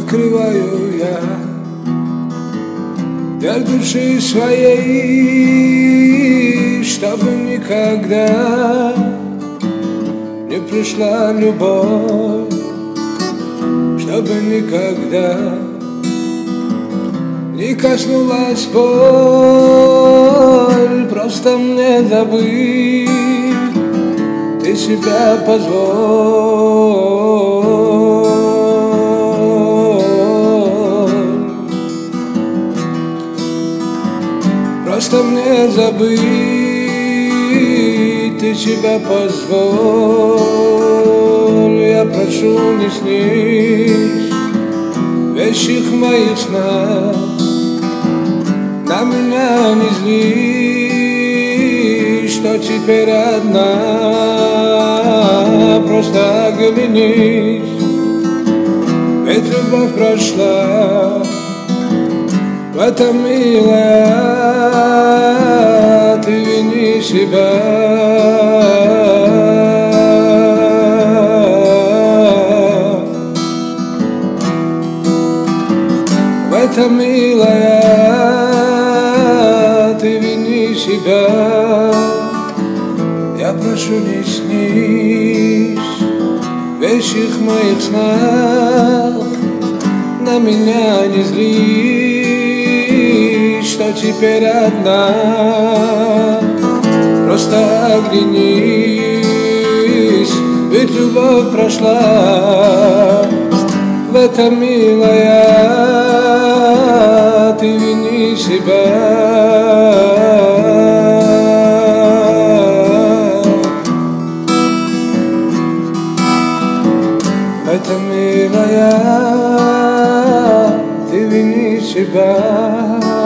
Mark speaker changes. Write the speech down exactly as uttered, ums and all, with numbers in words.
Speaker 1: открываю я дверь души своей, чтобы никогда не пришла любовь, чтобы никогда не коснулась боль. Просто мне забыть ты себя позволь. Просто мне забыть ты себя позволь. Я прошу, не снись в вещих моих снах, на меня не злись, что теперь одна. Просто оглянись, ведь любовь прошла. В этом, милая, ты вини себя. В этом, милая, ты вини себя. Я прошу, не снись в вещих моих снах, на меня не злись, что теперь одна. Просто оглянись, ведь любовь прошла. В этом, милая, ты вини себя. В этом, милая, ты вини себя.